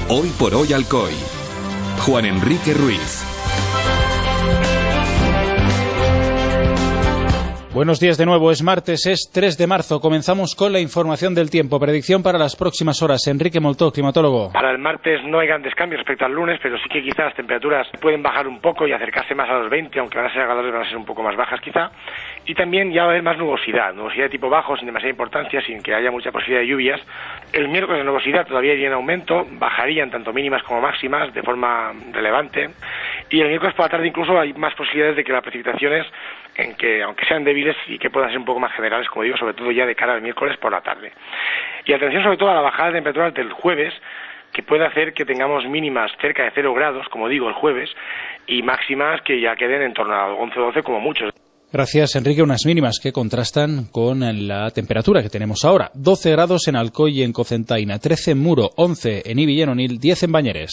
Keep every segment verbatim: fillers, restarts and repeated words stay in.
Hoy por hoy Alcoy. Juan Enrique Ruiz. Buenos días de nuevo, es martes, es tres de marzo. Comenzamos con la información del tiempo. Predicción para las próximas horas. Enrique Moltó, climatólogo. Para el martes no hay grandes cambios respecto al lunes, pero sí que quizás las temperaturas pueden bajar un poco y acercarse más a los veinte, aunque van a ser agradables, van a ser un poco más bajas quizá. Y también ya va a haber más nubosidad, nubosidad de tipo bajo, sin demasiada importancia, sin que haya mucha posibilidad de lluvias. El miércoles la nubosidad todavía iría en aumento, bajarían tanto mínimas como máximas de forma relevante. Y el miércoles por la tarde incluso hay más posibilidades de que las precipitaciones, en que aunque sean débiles y que puedan ser un poco más generales, como digo, sobre todo ya de cara al miércoles por la tarde. Y atención sobre todo a la bajada de temperaturas del jueves, que puede hacer que tengamos mínimas cerca de cero grados, como digo, el jueves, y máximas que ya queden en torno a once o doce como muchos. Gracias, Enrique. Unas mínimas que contrastan con la temperatura que tenemos ahora. doce grados en Alcoy y en Cocentaina, trece en Muro, once en Ibi y en Onil, diez en Bañeres.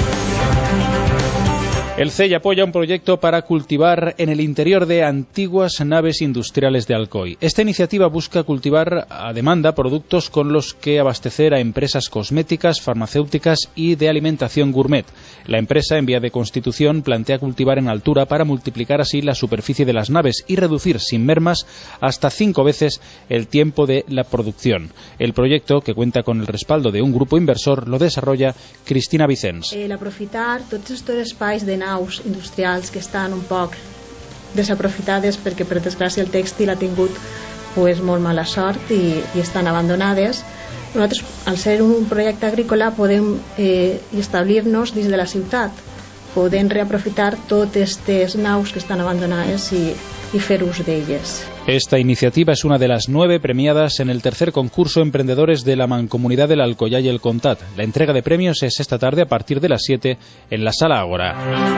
El C E I apoya un proyecto para cultivar en el interior de antiguas naves industriales de Alcoy. Esta iniciativa busca cultivar a demanda productos con los que abastecer a empresas cosméticas, farmacéuticas y de alimentación gourmet. La empresa, en vía de constitución, plantea cultivar en altura para multiplicar así la superficie de las naves y reducir sin mermas hasta cinco veces el tiempo de la producción. El proyecto, que cuenta con el respaldo de un grupo inversor, lo desarrolla Cristina Vicens. El aprofitar tots estos espais de naus industrials que estan un poc desaprofitades perquè per desgràcia el tèxtil ha tingut pues, molt mala sort i, i estan abandonades. Nosaltres, al ser un projecte agrícola, podem eh, establir-nos dins de la ciutat, podem reaprofitar totes aquestes naus que estan abandonades i, y fer ús d'elles. Esta iniciativa es una de las nueve premiadas en el tercer concurso Emprendedores de la Mancomunidad del Alcoyá y el Comtat. La entrega de premios es esta tarde a partir de las siete en la Sala Ágora.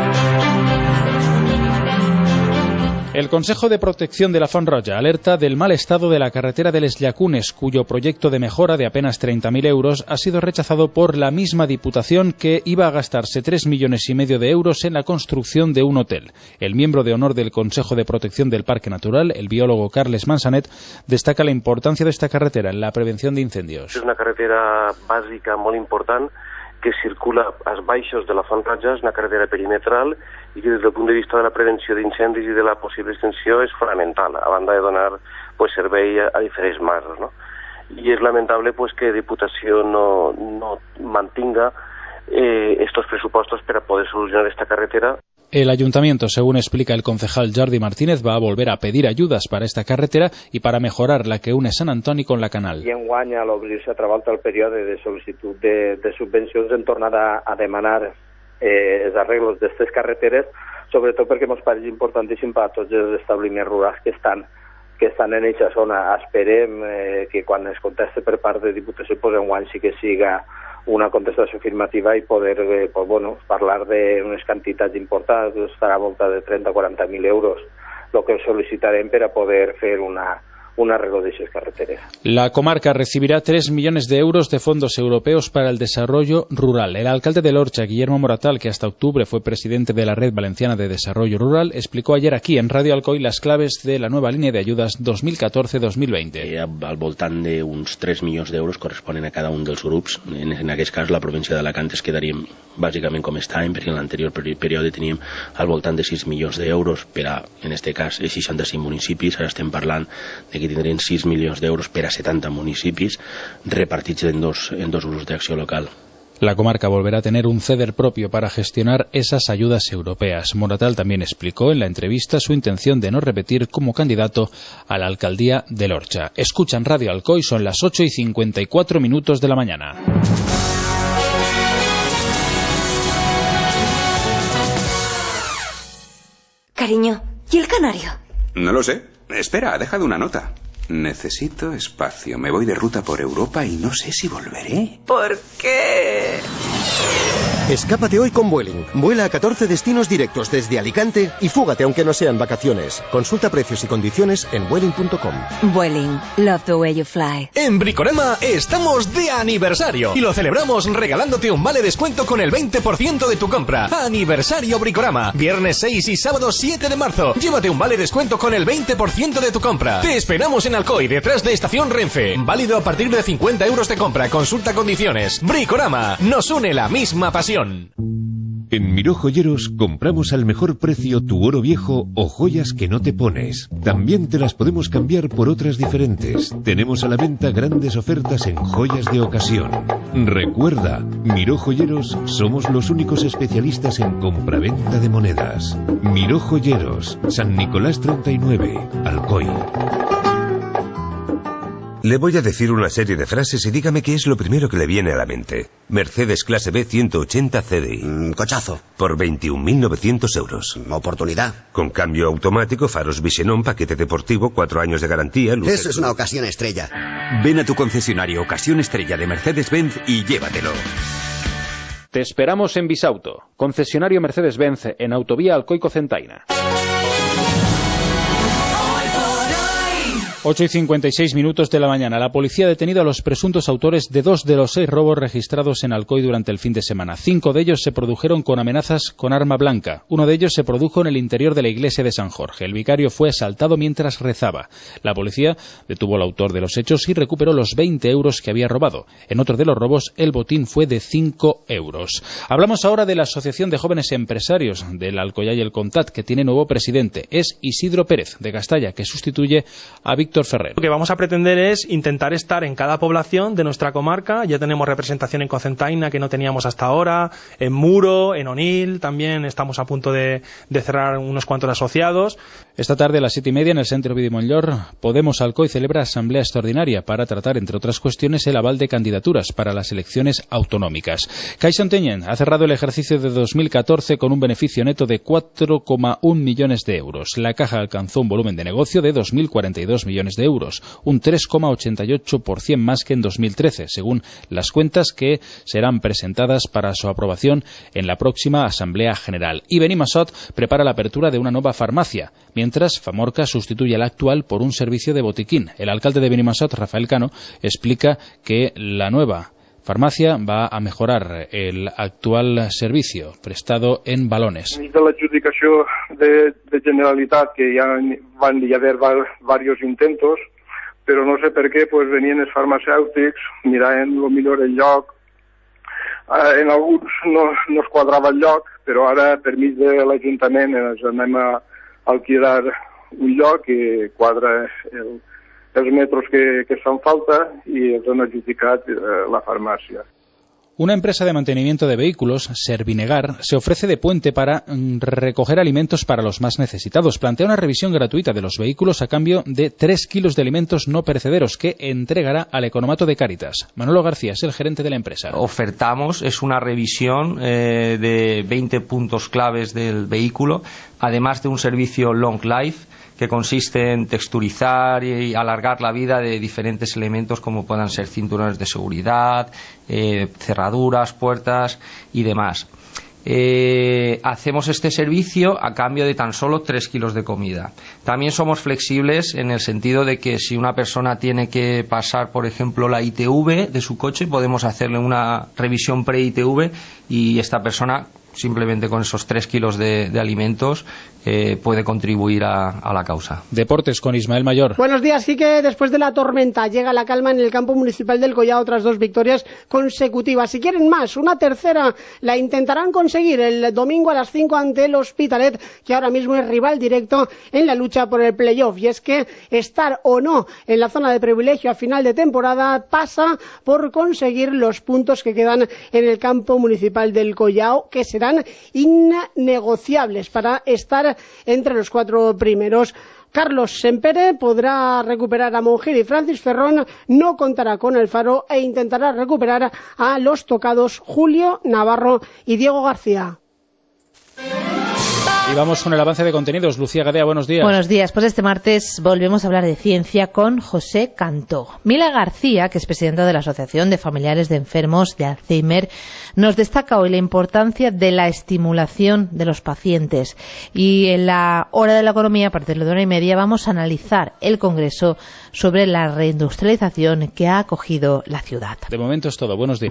El Consejo de Protección de la Font Roja alerta del mal estado de la carretera de Les Llacunes, cuyo proyecto de mejora de apenas treinta mil euros ha sido rechazado por la misma Diputación, que iba a gastarse tres millones y medio de euros en la construcción de un hotel. El miembro de honor del Consejo de Protección del Parque Natural, el biólogo Carles Mansanet, destaca la importancia de esta carretera en la prevención de incendios. Es una carretera bàsica molt important que circula als baixos de la Font Roja, és una carretera perimetral i que des del punt de vista de la prevenció d'incendis i de la possible extinció és fonamental, a banda de donar pues, servei a, a diferents masos, ¿no? I és lamentable pues, que Diputació no, no mantinga eh, estos pressupostos per a poder solucionar esta carretera. El ayuntamiento, según explica el concejal Jordi Martínez, va a volver a pedir ayudas para esta carretera y para mejorar la que une Sant Antoni con la Canal. I enguany, a l'obrir-se altra volta el període de sol·licitud de, de subvencions, hem tornat a, a demanar eh, els arreglos d'aquestes carreteres, sobretot perquè ens pareix importantíssim per a tots els establiments rurals que estan que estan en aquesta zona. Esperem eh, que quan es conteste per part de Diputació, pues enguany sí que siga una contestació afirmativa i poder eh, pues, bueno, parlar d'unes quantitats importants, estarà a volta de trenta a quaranta mil euros, el que sol·licitarem per a poder fer una, un arreglo de esas carreteras. La comarca recibirá tres millones de euros de fondos europeos para el desarrollo rural. El alcalde de L'Orxa, Guillermo Moratal, que hasta octubre fue presidente de la Red Valenciana de Desarrollo Rural, explicó ayer aquí en Radio Alcoy las claves de la nueva línea de ayudas dos mil catorce dos mil veinte. Eh, al voltant d'uns tres milions d'euros corresponen a cada un dels grups. En, en aquest cas, la província d'Alacant es quedaríem bàsicament com estàvem, perquè en l'anterior període teníem al voltant de sis milions d'euros per a, en aquest cas, seixanta-cinc municipis. Ara estem parlant de que tindrem sis milions d'euros per a setanta municipis repartits en dos, en dos grups d'acció local. La comarca volverá a tener un ceder propio para gestionar esas ayudas europeas. Moratal también explicó en la entrevista su intención de no repetir como candidato a la alcaldía de L'Orxa. Escuchan Radio Alcoy, son las ocho y cincuenta y cuatro minutos de la mañana. Cariño, ¿y el canario? No lo sé. Espera, ha dejado una nota. Necesito espacio. Me voy de ruta por Europa y no sé si volveré. ¿Por qué? Escápate hoy con Vueling. Vuela a catorce destinos directos desde Alicante y fúgate aunque no sean vacaciones. Consulta precios y condiciones en vueling punto com. Vueling. Love the way you fly. En Bricorama estamos de aniversario y lo celebramos regalándote un vale descuento con el veinte por ciento de tu compra. Aniversario Bricorama. Viernes seis y sábado siete de marzo. Llévate un vale descuento con el veinte por ciento de tu compra. Te esperamos en Alcoy, detrás de Estación Renfe. Válido a partir de cincuenta euros de compra. Consulta condiciones. Bricorama. Nos une la misma pasión. En Miró Joyeros compramos al mejor precio tu oro viejo o joyas que no te pones. También te las podemos cambiar por otras diferentes. Tenemos a la venta grandes ofertas en joyas de ocasión. Recuerda, Miró Joyeros somos los únicos especialistas en compraventa de monedas. Miró Joyeros, San Nicolás treinta y nueve, Alcoy. Le voy a decir una serie de frases y dígame qué es lo primero que le viene a la mente. Mercedes clase B ciento ochenta C D I. Mm, cochazo. Por veintiún mil novecientos euros. Oportunidad. Con cambio automático, faros Vision, paquete deportivo, cuatro años de garantía. Luces... Eso es una ocasión estrella. Ven a tu concesionario Ocasión Estrella de Mercedes-Benz y llévatelo. Te esperamos en Bisauto, concesionario Mercedes-Benz en Autovía Alcoy-Cocentaina. ocho y cincuenta y seis minutos de la mañana. La policía ha detenido a los presuntos autores de dos de los seis robos registrados en Alcoy durante el fin de semana. Cinco de ellos se produjeron con amenazas con arma blanca. Uno de ellos se produjo en el interior de la iglesia de San Jorge. El vicario fue asaltado mientras rezaba. La policía detuvo al autor de los hechos y recuperó los veinte euros que había robado. En otro de los robos, el botín fue de cinco euros. Hablamos ahora de la Asociación de Jóvenes Empresarios del Alcoyá y el Contat, que tiene nuevo presidente. Es Isidro Pérez, de Castalla, que sustituye a Víctor Ferrer. Lo que vamos a pretender es intentar estar en cada población de nuestra comarca. Ya tenemos representación en Cocentaina, que no teníamos hasta ahora, en Muro, en Onil, también estamos a punto de, de cerrar unos cuantos asociados. Esta tarde a las siete y media en el Centro Vidi Montllor, Podemos Alcoy celebra asamblea extraordinaria para tratar, entre otras cuestiones, el aval de candidaturas para las elecciones autonómicas. Caixa Ontinyent ha cerrado el ejercicio de dos mil catorce con un beneficio neto de cuatro coma uno millones de euros. La caja alcanzó un volumen de negocio de dos mil cuarenta y dos millones de euros, un tres coma ochenta y ocho por ciento más que en dos mil trece, según las cuentas que serán presentadas para su aprobación en la próxima Asamblea General. Y Benimassot prepara la apertura de una nueva farmacia, mientras Famorca sustituye a la actual por un servicio de botiquín. El alcalde de Benimassot, Rafael Cano, explica que la nueva farmacia va a mejorar el actual servicio prestado en Balones. De l'adjudicació de, de Generalitat, que ja van hi haver varios intentos, però no sé per què pues, venien els farmacèutics, miraven el millor el lloc. Eh, en alguns no, no es quadrava el lloc, però ara, per mig de l'Ajuntament, ens anem a alquilar un lloc que quadra el els metros que, que fan falta i els han adjudicat eh, la farmàcia. Una empresa de mantenimiento de vehículos, Servinegar, se ofrece de puente para mm, recoger alimentos para los más necesitados. Plantea una revisión gratuita de los vehículos a cambio de tres kilos de alimentos no perecederos que entregará al economato de Cáritas. Manolo García es el gerente de la empresa. Ofertamos, es una revisión eh, de veinte puntos claves del vehículo, además de un servicio Long Life, que consiste en texturizar y alargar la vida de diferentes elementos como puedan ser cinturones de seguridad, eh, cerraduras, puertas y demás. Eh, hacemos este servicio a cambio de tan solo tres kilos de comida. También somos flexibles en el sentido de que si una persona tiene que pasar, por ejemplo, la I T V de su coche, podemos hacerle una revisión pre-I T V y esta persona, simplemente con esos tres kilos de, de alimentos, eh, puede contribuir a, a la causa. Deportes con Ismael Mayor. Buenos días. Sí que después de la tormenta llega la calma en el campo municipal del Collao, otras dos victorias consecutivas. Si quieren más, una tercera la intentarán conseguir el domingo a las cinco ante el Hospitalet, que ahora mismo es rival directo en la lucha por el playoff. Y es que estar o no en la zona de privilegio a final de temporada pasa por conseguir los puntos que quedan en el campo municipal del Collao, que serán innegociables para estar entre los cuatro primeros. Carlos Sempere podrá recuperar a Monjir y Francis Ferrón, no contará con el Faro e intentará recuperar a los tocados Julio Navarro y Diego García. Y vamos con el avance de contenidos. Lucía Gadea, buenos días. Buenos días. Pues este martes volvemos a hablar de ciencia con José Cantó. Mila García, que es presidenta de la Asociación de Familiares de Enfermos de Alzheimer, nos destaca hoy la importancia de la estimulación de los pacientes. Y en la hora de la economía, a partir de una hora y media, vamos a analizar el Congreso sobre la reindustrialización que ha acogido la ciudad. De momento es todo. Buenos días.